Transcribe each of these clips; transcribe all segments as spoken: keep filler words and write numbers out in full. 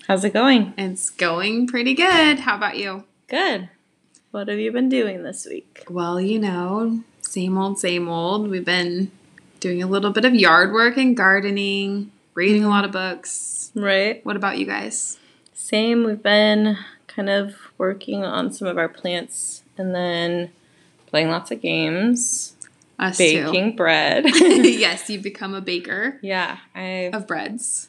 How's it going? It's going pretty good. How about you? Good. What have you been doing this week? Well, you know, same old, same old. We've been doing a little bit of yard work and gardening, reading a lot of books. Right. What about you guys? Same. We've been kind of working on some of our plants and then playing lots of games. Us baking too. bread. Yes, you've become a baker. Yeah. I've... Of breads.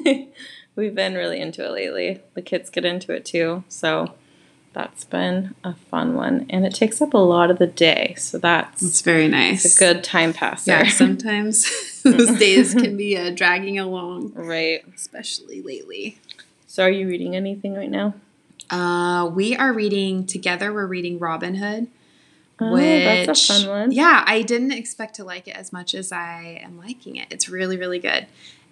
We've been really into it lately. The kids get into it too. So that's been a fun one. And it takes up a lot of the day. So that's it's very nice. It's a good time passer. Yeah, sometimes those days can be uh, dragging along. Right. Especially lately. So are you reading anything right now? Uh, we are reading, together we're reading Robin Hood. Oh, Which, that's a fun one. Yeah, I didn't expect to like it as much as I am liking it. It's really, really good.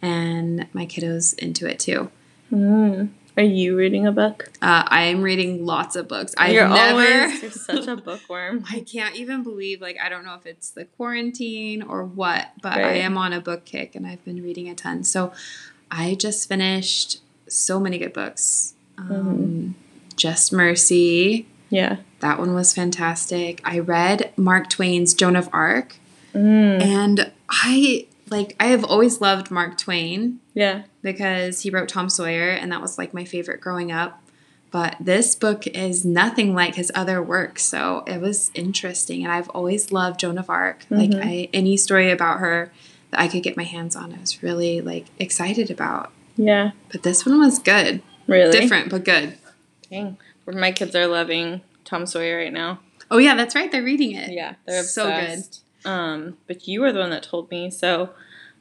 And my kiddo's into it too. Mm. Are you reading a book? Uh, I'm reading lots of books. I've you're never... always you're such a bookworm. I can't even believe, like, I don't know if it's the quarantine or what, but right. I am on a book kick and I've been reading a ton. So I just finished so many good books. Um, mm-hmm. Just Mercy. Yeah. That one was fantastic. I read Mark Twain's Joan of Arc. Mm. And I, like, I have always loved Mark Twain. Yeah. Because he wrote Tom Sawyer, and that was, like, my favorite growing up. But this book is nothing like his other work, so it was interesting. And I've always loved Joan of Arc. Mm-hmm. Like, I, any story about her that I could get my hands on, I was really, like, excited about. Yeah. But this one was good. Really? Different, but good. Dang. My kids are loving Tom Sawyer right now. Oh, yeah, that's right. They're reading it. Yeah, they're so obsessed. good. Um, but you were the one that told me, so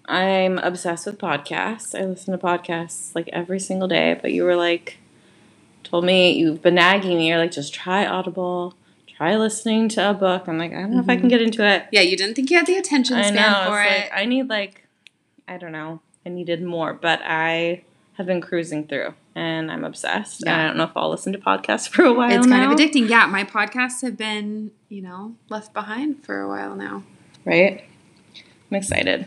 I'm obsessed with podcasts. I listen to podcasts, like, every single day, but you were, like, told me, you've been nagging me, you're like, just try Audible, try listening to a book. I'm like, I don't know mm-hmm. if I can get into it. Yeah, you didn't think you had the attention span I know, for it's it. Like, I need, like, I don't know, I needed more, but I have been cruising through. And I'm obsessed. Yeah. And I don't know if I'll listen to podcasts for a while It's now. kind of addicting. Yeah, my podcasts have been, you know, left behind for a while now. Right? I'm excited.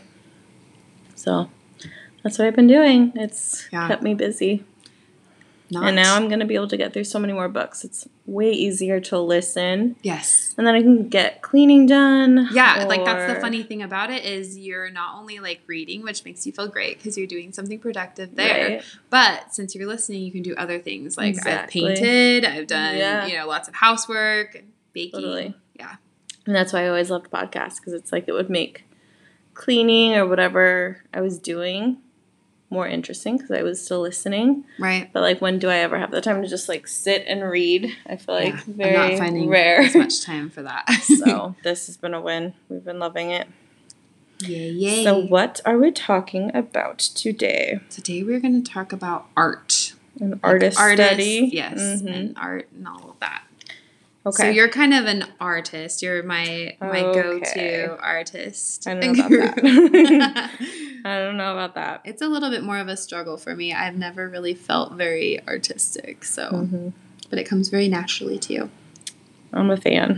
So that's what I've been doing. It's yeah. kept me busy. Not. And now I'm going to be able to get through so many more books. It's way easier to listen. Yes. And then I can get cleaning done. Yeah, or... like that's the funny thing about it is you're not only like reading, which makes you feel great because you're doing something productive there. Right. But since you're listening, you can do other things. Like exactly. I've painted, I've done, yeah. you know, lots of housework, baking. Totally. Yeah. And that's why I always loved podcasts because it's like it would make cleaning or whatever I was doing more interesting because I was still listening. Right. But, like, when do I ever have the time to just, like, sit and read? I feel like yeah, very I'm not finding rare. as much time for that. So, this has been a win. We've been loving it. Yay, yay. So, what are we talking about today? Today we're going to talk about art. An like artist artists, study? Yes, mm-hmm. and art and all of that. Okay. So you're kind of an artist. You're my my okay. go-to artist. I don't know about that. I don't know about that. It's a little bit more of a struggle for me. I've never really felt very artistic, so mm-hmm. but it comes very naturally to you. I'm a fan.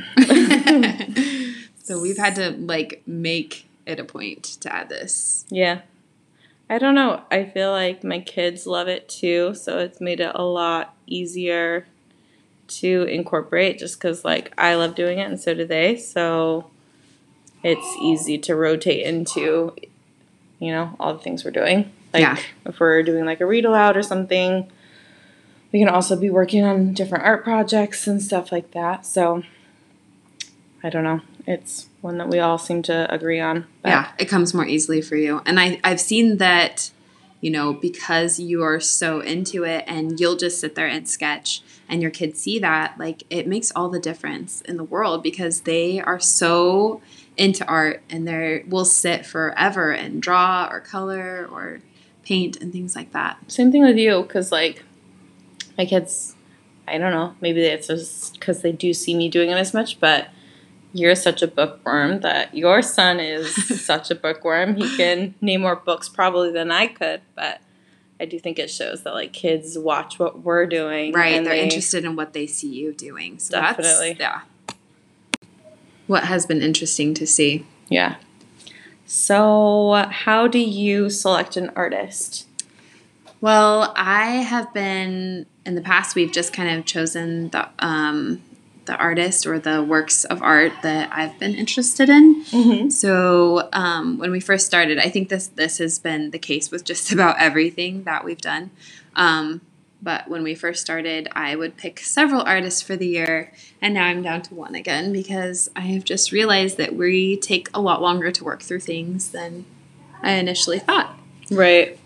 So we've had to like make it a point to add this. Yeah. I don't know. I feel like my kids love it too, so it's made it a lot easier to incorporate just because, like, I love doing it and so do they. So it's easy to rotate into, you know, all the things we're doing. Like, yeah. if we're doing, like, a read aloud or something, we can also be working on different art projects and stuff like that. So I don't know. It's one that we all seem to agree on. But yeah, it comes more easily for you. And I, I've seen that, you know, because you are so into it and you'll just sit there and sketch and your kids see that, like, it makes all the difference in the world because they are so into art and they will sit forever and draw or color or paint and things like that. Same thing with you because, like, my kids, I don't know, maybe it's just because they do see me doing it as much, but you're such a bookworm that your son is such a bookworm. He can name more books probably than I could, but I do think it shows that, like, kids watch what we're doing. Right, and they're they, interested in what they see you doing. So definitely. That's, yeah. What has been interesting to see. Yeah. So how do you select an artist? Well, I have been, in the past, we've just kind of chosen the um, the artist or the works of art that I've been interested in. Mm-hmm. So um, when we first started, I think this this has been the case with just about everything that we've done. Um, but when we first started, I would pick several artists for the year, and now I'm down to one again because I have just realized that we take a lot longer to work through things than I initially thought. Right.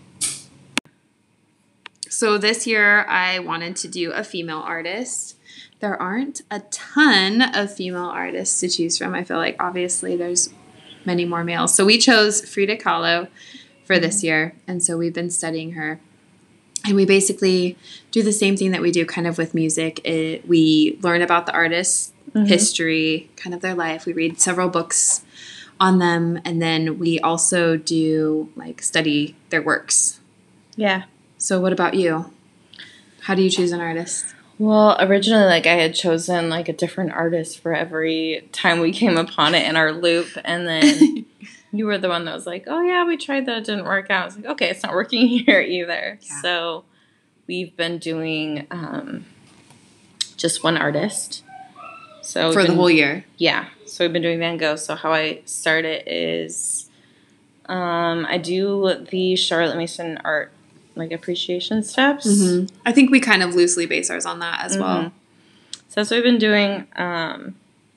So this year I wanted to do a female artist. There aren't a ton of female artists to choose from. I feel like obviously there's many more males. So we chose Frida Kahlo for this year. And so we've been studying her. And we basically do the same thing that we do kind of with music. It, we learn about the artist's mm-hmm. history, kind of their life. We read several books on them. And then we also do like study their works. Yeah. So what about you? How do you choose an artist? Well, originally, like, I had chosen, like, a different artist for every time we came upon it in our loop, and then you were the one that was like, oh, yeah, we tried that, it didn't work out. I was like, okay, it's not working here either. Yeah. So we've been doing um, just one artist. So For the been, whole year? Yeah. So we've been doing Van Gogh. So how I start it is um, I do the Charlotte Mason art like appreciation steps. Mm-hmm. I think we kind of loosely base ours on that as mm-hmm. well. So that's what we've been doing. Um,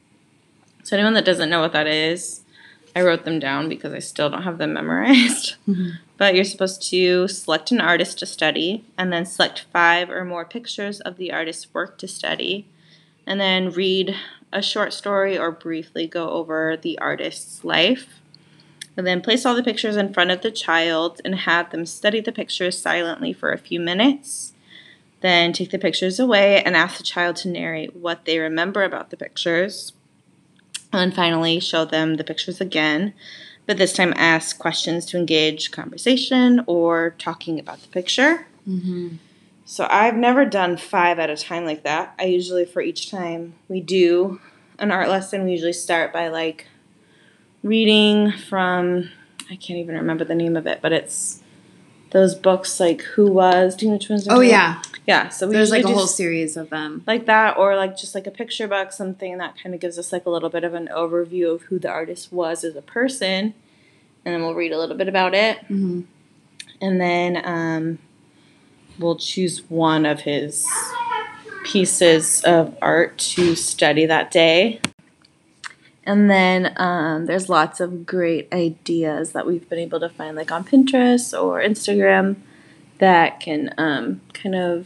so anyone that doesn't know what that is, I wrote them down because I still don't have them memorized. Mm-hmm. But you're supposed to select an artist to study and then select five or more pictures of the artist's work to study and then read a short story or briefly go over the artist's life. And then place all the pictures in front of the child and have them study the pictures silently for a few minutes. Then take the pictures away and ask the child to narrate what they remember about the pictures. And then finally show them the pictures again, but this time ask questions to engage conversation or talking about the picture. Mm-hmm. So I've never done five at a time like that. I usually, for each time we do an art lesson, we usually start by like reading from, I can't even remember the name of it, but it's those books like Who Was, do you know which ones? Oh, yeah. Yeah, so we There's like a just, whole series of them. Like that, or like just like a picture book, something that kind of gives us like a little bit of an overview of who the artist was as a person, and then we'll read a little bit about it. Mm-hmm. And then um, we'll choose one of his pieces of art to study that day. And then um, there's lots of great ideas that we've been able to find, like on Pinterest or Instagram, that can um, kind of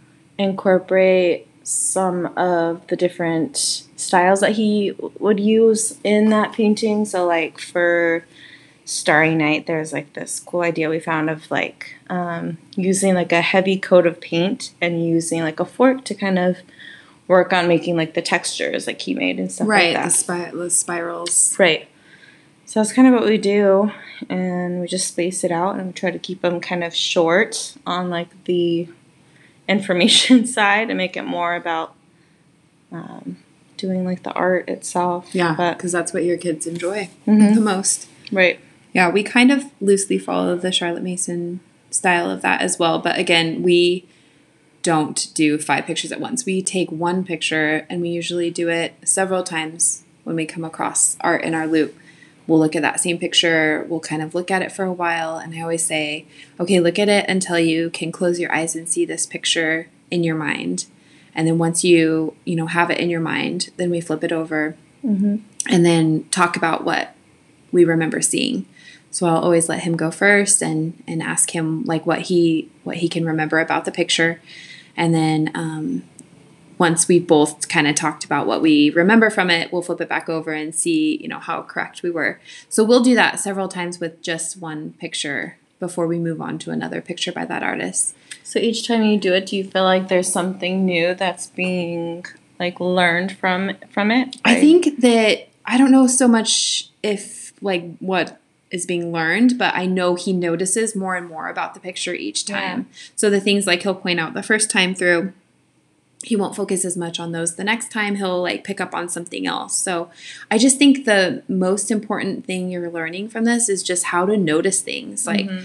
incorporate some of the different styles that he w- would use in that painting. So, like for Starry Night, there's like this cool idea we found of like um, using like a heavy coat of paint and using like a fork to kind of work on making like the textures like he made and stuff right, like that. Right, the, spi- the spirals. Right. So that's kind of what we do, and we just space it out and we try to keep them kind of short on like the information side and make it more about um, doing like the art itself. Yeah, because that's what your kids enjoy mm-hmm. the most. Right. Yeah, we kind of loosely follow the Charlotte Mason style of that as well, but again, we don't do five pictures at once. We take one picture and we usually do it several times when we come across art in our loop. We'll look at that same picture. We'll kind of look at it for a while. And I always say, okay, look at it until you can close your eyes and see this picture in your mind. And then once you, you know, have it in your mind, then we flip it over mm-hmm. and then talk about what we remember seeing. So I'll always let him go first and, and ask him like what he what he can remember about the picture. And then um, once we both kind of talked about what we remember from it, we'll flip it back over and see, you know, how correct we were. So we'll do that several times with just one picture before we move on to another picture by that artist. So each time you do it, do you feel like there's something new that's being like learned from from it? I think that I don't know so much if like what is being learned, but I know he notices more and more about the picture each time. Yeah. So the things like he'll point out the first time through, he won't focus as much on those. The next time he'll like pick up on something else. So I just think the most important thing you're learning from this is just how to notice things. Like, mm-hmm.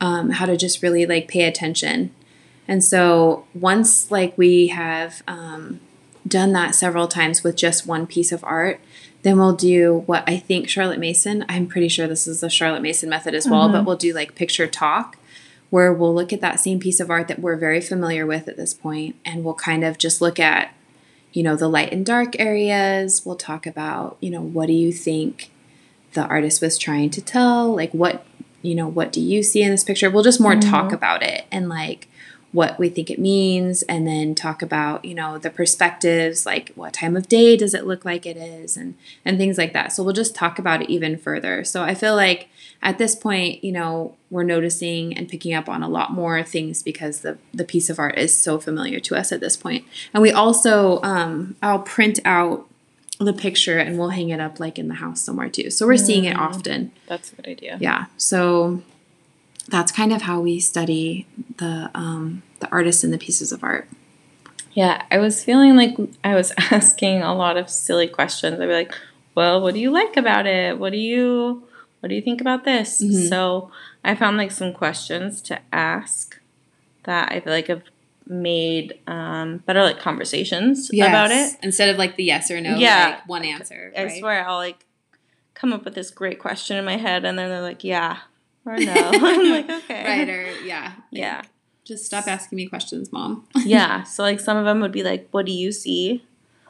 um, how to just really like pay attention. And so once like we have um, done that several times with just one piece of art, then we'll do what I think Charlotte Mason, I'm pretty sure this is the Charlotte Mason method as well, mm-hmm. but we'll do like picture talk, where we'll look at that same piece of art that we're very familiar with at this point, and we'll kind of just look at, you know, the light and dark areas. We'll talk about, you know, what do you think the artist was trying to tell? Like what, you know, what do you see in this picture? We'll just more mm-hmm. talk about it and like what we think it means, and then talk about, you know, the perspectives, like what time of day does it look like it is, and and things like that. So we'll just talk about it even further. So I feel like at this point, you know, we're noticing and picking up on a lot more things because the the piece of art is so familiar to us at this point. And we also, um, I'll print out the picture and we'll hang it up like in the house somewhere too. So we're mm, seeing it often. That's a good idea. Yeah. So that's kind of how we study the um, the artists and the pieces of art. Yeah, I was feeling like I was asking a lot of silly questions. I'd be like, well, what do you like about it? What do you what do you think about this? Mm-hmm. So I found like some questions to ask that I feel like have made um, better like conversations yes. about it. Instead of like the yes or no, yeah. like one answer. I right? swear I'll like come up with this great question in my head and then they're like, yeah. Or no. I'm like, okay. Right, or yeah. Yeah. Just stop asking me questions, Mom. Yeah. So, like, some of them would be like, what do you see?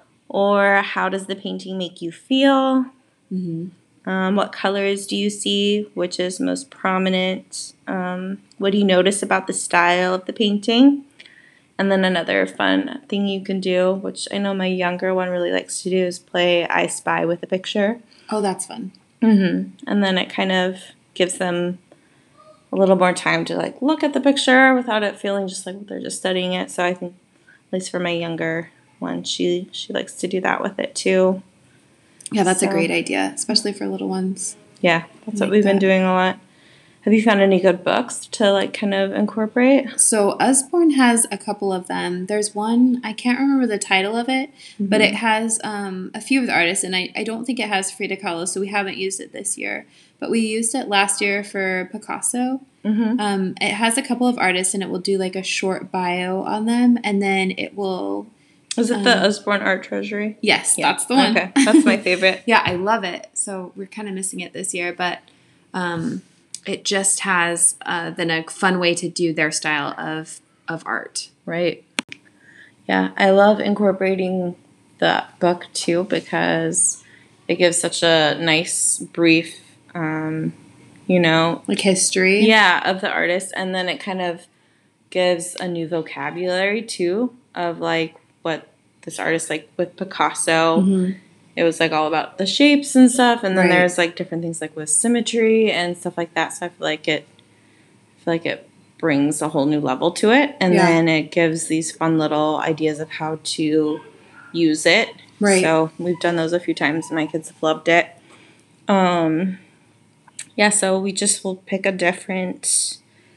Or how does the painting make you feel? Mm-hmm. Um, what colors do you see? Which is most prominent? Um, what do you notice about the style of the painting? And then another fun thing you can do, which I know my younger one really likes to do, is play I Spy with a picture. Oh, that's fun. Mm-hmm. And then it kind of gives them a little more time to like look at the picture without it feeling just like they're just studying it. So I think, at least for my younger one, she she likes to do that with it too. Yeah, that's so, a great idea, especially for little ones. Yeah, that's like what we've that. been doing a lot. Have you found any good books to like kind of incorporate? So Usborne has a couple of them. There's one, I can't remember the title of it, mm-hmm. but it has um, a few of the artists, and I, I don't think it has Frida Kahlo, so we haven't used it this year. But we used it last year for Picasso. Mm-hmm. Um, it has a couple of artists, and it will do like a short bio on them, and then it will... Is it um, the Usborne Art Treasury? Yes, yeah. That's the one. Okay, that's my favorite. Yeah, I love it. So we're kind of missing it this year, but... Um, it just has uh, then a fun way to do their style of of art. Right. Yeah, I love incorporating the book too because it gives such a nice brief, um, you know, like history. Yeah, of the artist, and then it kind of gives a new vocabulary too of like what this artist, like with Picasso. Mm-hmm. It was, like, all about the shapes and stuff, and then right. there's, like, different things, like, with symmetry and stuff like that, so I feel like it, I feel like it brings a whole new level to it, and yeah. then it gives these fun little ideas of how to use it. Right. So we've done those a few times, and my kids have loved it. Um, yeah, so we just will pick a different...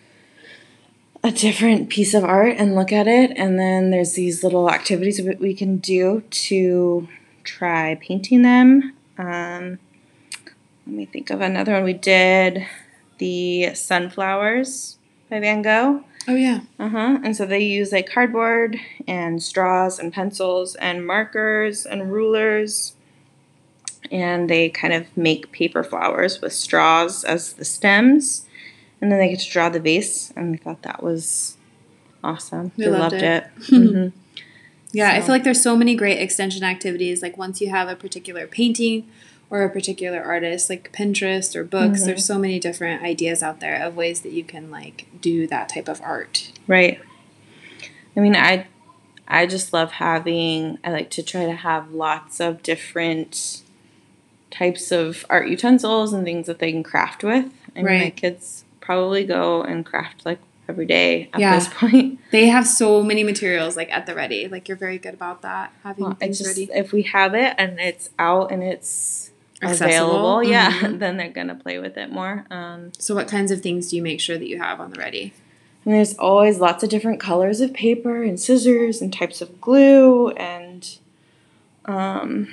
a different piece of art and look at it, and then there's these little activities that we can do to... try painting them. Um, let me think of another one. We did the Sunflowers by Van Gogh. Oh, yeah. Uh-huh. And so they use like cardboard and straws and pencils and markers and rulers. And they kind of make paper flowers with straws as the stems. And then they get to draw the vase. And we thought that was awesome. We, we loved, loved it. it. Mm-hmm. Yeah, so. I feel like there's so many great extension activities. Like once you have a particular painting or a particular artist, like Pinterest or books, mm-hmm. there's so many different ideas out there of ways that you can like do that type of art. Right. I mean, I I just love having, I like to try to have lots of different types of art utensils and things that they can craft with. I mean, right. my kids probably go and craft like every day at yeah. this point. They have so many materials like at the ready. Like you're very good about that, having well, things just, ready. If we have it and it's out and it's accessible, available, mm-hmm. yeah, then they're gonna play with it more. Um, so what kinds of things do you make sure that you have on the ready? And there's always lots of different colors of paper and scissors and types of glue and um,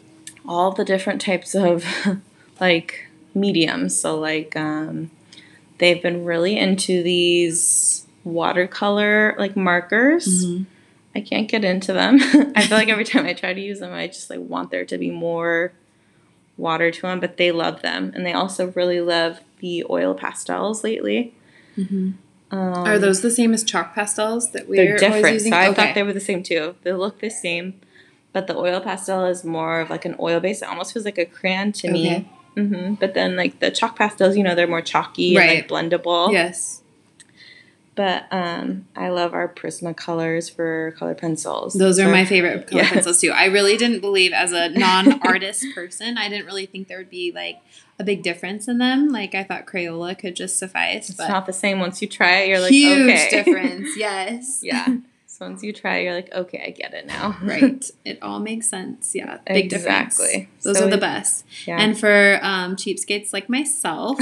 all the different types of like mediums. So like um, they've been really into these watercolor like markers. Mm-hmm. I can't get into them. I feel like every time I try to use them, I just like want there to be more water to them, but they love them. And they also really love the oil pastels lately. Mm-hmm. Um, Are those the same as chalk pastels that we're they're different, always using? So I okay. thought they were the same too. They look the same, but the oil pastel is more of like an oil base. It almost feels like a crayon to me. Okay. Mm-hmm. But then like the chalk pastels, you know, they're more chalky right. and like blendable. Yes. But um, I love our Prismacolors for colored pencils. Those are so, my favorite colored yeah. pencils too. I really didn't believe, as a non-artist person, I didn't really think there would be like a big difference in them. Like I thought Crayola could just suffice. It's but not the same. Once you try it, you're like, huge okay. Huge difference. Yes. Yeah. So once you try it, you're like, okay, I get it now. Right. It all makes sense. Yeah. Big exactly. difference. Those so are the it, best. Yeah. And for um, cheapskates like myself,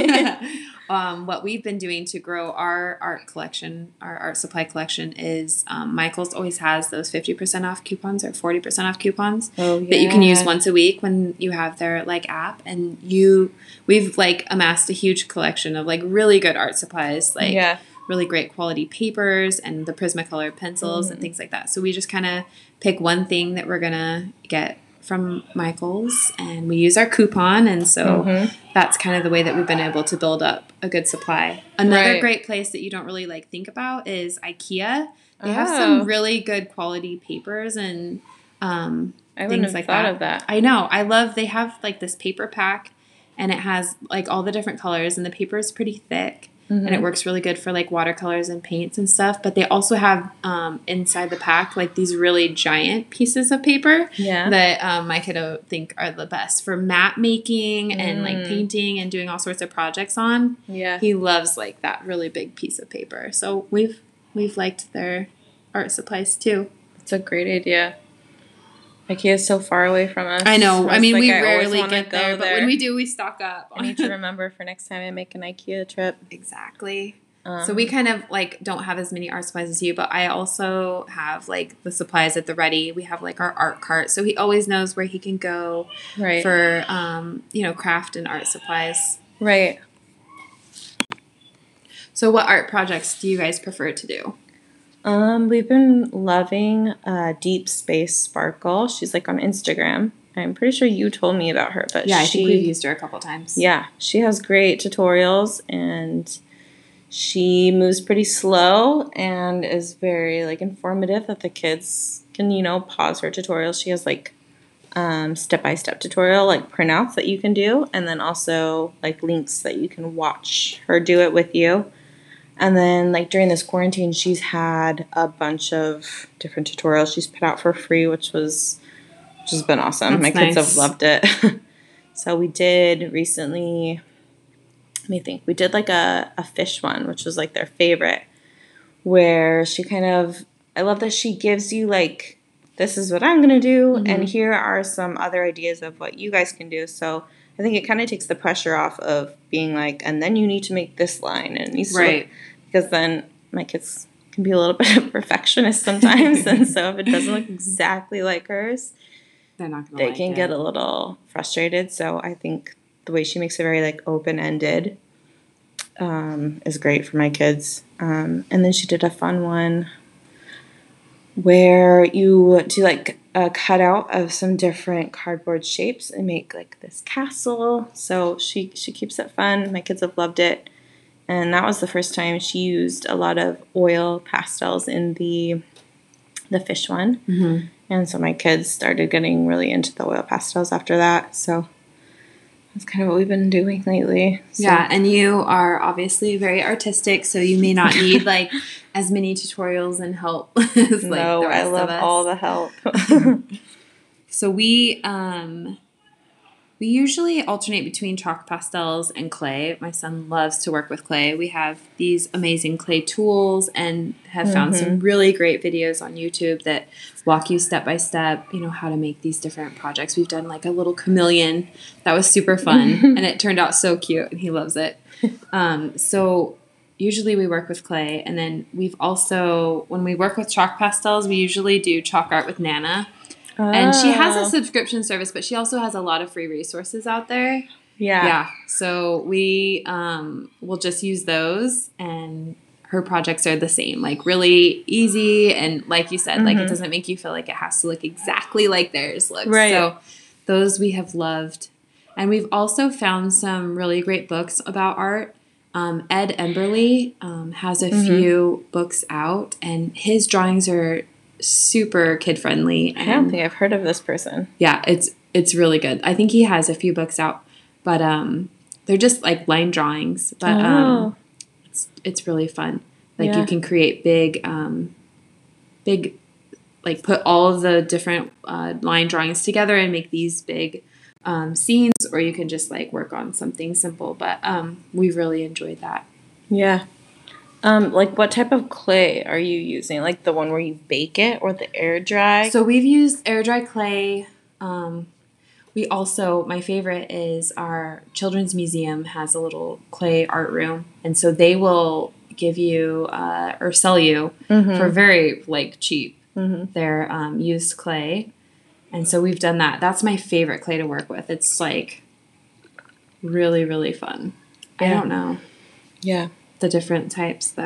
um, what we've been doing to grow our art collection, our art supply collection, is um, Michael's always has those fifty percent off coupons or forty percent off coupons oh, yeah. that you can use once a week when you have their like app. And you, we've like amassed a huge collection of like really good art supplies. Like, yeah. really great quality papers and the Prismacolor pencils mm-hmm. and things like that. So we just kind of pick one thing that we're going to get from Michael's and we use our coupon. And so mm-hmm. that's kind of the way that we've been able to build up a good supply. Another right. great place that you don't really like think about is IKEA. They oh. have some really good quality papers and um, I things have like thought that. of that. I know. I love, they have like this paper pack and it has like all the different colors and the paper is pretty thick. Mm-hmm. And it works really good for like watercolors and paints and stuff. But they also have um, inside the pack like these really giant pieces of paper yeah. that um, my kiddo think are the best for map making mm. and like painting and doing all sorts of projects on. Yeah, he loves like that really big piece of paper. So we've we've liked their art supplies too. It's a great idea. IKEA is so far away from us. I know. I mean, like, we I rarely get there, there, but when we do, we stock up. I need to remember for next time I make an IKEA trip. Exactly. Um, so we kind of like don't have as many art supplies as you, but I also have like the supplies at the ready. We have like our art cart, so he always knows where he can go right. for um, you know, craft and art supplies. Right. So what art projects do you guys prefer to do? Um, we've been loving uh, Deep Space Sparkle. She's like on Instagram. I'm pretty sure you told me about her, but yeah, I she, think we've used her a couple times. Yeah, she has great tutorials and she moves pretty slow and is very like informative that the kids can, you know, pause her tutorials. She has like um, step-by-step tutorial like printouts that you can do, and then also like links that you can watch her do it with you. And then, like, during this quarantine, she's had a bunch of different tutorials she's put out for free, which was, which has been awesome. That's My nice. kids have loved it. So we did recently, let me think, we did, like, a, a fish one, which was, like, their favorite, where she kind of, I love that she gives you, like, this is what I'm going to do, mm-hmm. and here are some other ideas of what you guys can do. So I think it kind of takes the pressure off of being like, and then you need to make this line, and it needs to right. look, because then my kids can be a little bit of perfectionists sometimes, and so if it doesn't look exactly like hers, they're not gonna they like can it. get a little frustrated. So I think the way she makes it very like open-ended um, is great for my kids. Um, and then she did a fun one where you do like a cutout of some different cardboard shapes and make like this castle. So she she keeps it fun. My kids have loved it. And that was the first time she used a lot of oil pastels in the the fish one. Mm-hmm. And so my kids started getting really into the oil pastels after that. So that's kind of what we've been doing lately. So. Yeah, and you are obviously very artistic, so you may not need like as many tutorials and help as like no, the rest I love of us. all the help. So we um we usually alternate between chalk pastels and clay. My son loves to work with clay. We have these amazing clay tools and have found mm-hmm. some really great videos on YouTube that walk you step by step, you know, how to make these different projects. We've done like a little chameleon that was super fun and it turned out so cute and he loves it. Um, so usually we work with clay, and then we've also, when we work with chalk pastels, we usually do chalk art with Nana. Oh. And she has a subscription service, but she also has a lot of free resources out there. Yeah. Yeah. So we um, will just use those, and her projects are the same, like really easy. And like you said, mm-hmm. like it doesn't make you feel like it has to look exactly like theirs looks. Right. So those we have loved. And we've also found some really great books about art. Um, Ed Emberley um, has a mm-hmm. few books out, and his drawings are super kid friendly. I don't think I've heard of this person. Yeah, it's it's really good. I think he has a few books out, but um, they're just like line drawings. But oh. um, it's it's really fun. Like yeah. you can create big, um, big, like put all of the different uh, line drawings together and make these big um, scenes, or you can just like work on something simple. But um, we've really enjoyed that. Yeah. Um, like what type of clay are you using? Like the one where you bake it or the air dry? So we've used air dry clay. Um, we also, my favorite is our children's museum has a little clay art room. And so they will give you uh, or sell you mm-hmm. for very like cheap mm-hmm. their um, used clay. And so we've done that. That's my favorite clay to work with. It's like really, really fun. Yeah. I don't know. Yeah. The different types though.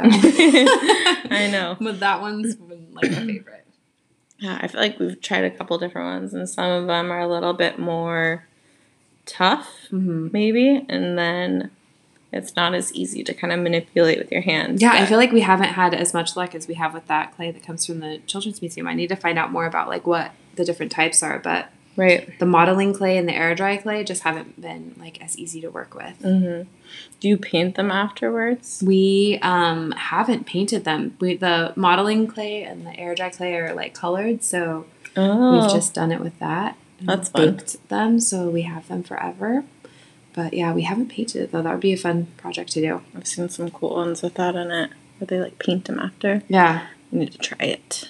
I know. But that one's been like my favorite. Yeah, I feel like we've tried a couple different ones, and some of them are a little bit more tough, mm-hmm. maybe, and then it's not as easy to kind of manipulate with your hands. Yeah, but I feel like we haven't had as much luck as we have with that clay that comes from the Children's Museum. I need to find out more about like what the different types are, but right. the modeling clay and the air dry clay just haven't been like as easy to work with. Mm-hmm. Do you paint them afterwards? We um, haven't painted them. We the modeling clay and the air dry clay are like colored, so oh. we've just done it with that. That's fun. Baked them, so we have them forever. But yeah, we haven't painted it though. That would be a fun project to do. I've seen some cool ones with that in it, where they like paint them after. Yeah, I need to try it.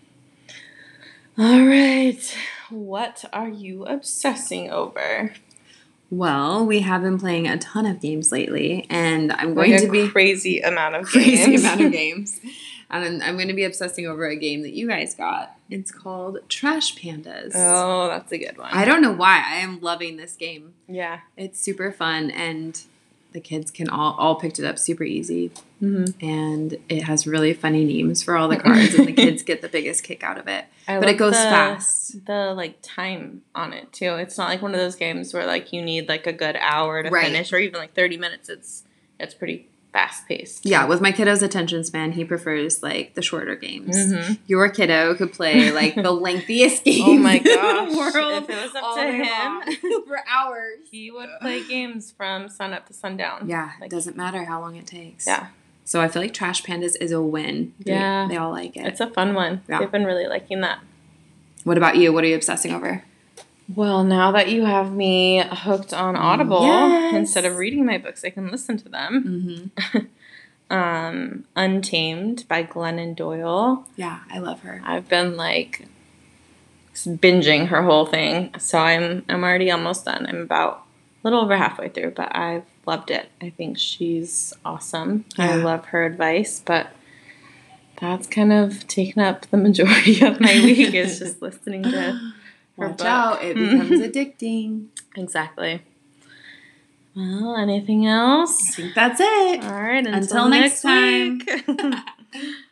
All right, what are you obsessing over? Well, we have been playing a ton of games lately, and I'm going like to be crazy amount of crazy games. amount of games, and I'm going to be obsessing over a game that you guys got. It's called Trash Pandas. Oh, that's a good one. I don't know why I am loving this game. Yeah, it's super fun, and the kids can all all picked it up super easy, mm-hmm. and it has really funny names for all the cards, and the kids get the biggest kick out of it. I but it goes the, fast. The like time on it too. It's not like one of those games where like you need like a good hour to right. finish, or even like thirty minutes. It's it's pretty fast paced. Yeah, with my kiddo's attention span, he prefers like the shorter games. Mm-hmm. Your kiddo could play like the lengthiest game. Oh my gosh! in the world if it was up to him for hours, he would play games from sun up to sundown. Yeah, like, it doesn't matter how long it takes. Yeah. So I feel like Trash Pandas is a win. They, yeah. They all like it. It's a fun one. Yeah. They've been really liking that. What about you? What are you obsessing over? Well, now that you have me hooked on Audible, yes. instead of reading my books, I can listen to them. Mm-hmm. um, Untamed by Glennon Doyle. Yeah, I love her. I've been like binging her whole thing, so I'm I'm already almost done. I'm about a little over halfway through, but I've loved it. I think she's awesome. Yeah. I love her advice, but that's kind of taken up the majority of my week is just listening to her Watch book. out, it becomes addicting. Exactly. Well, anything else? I think that's it. All right, until, until next, next time.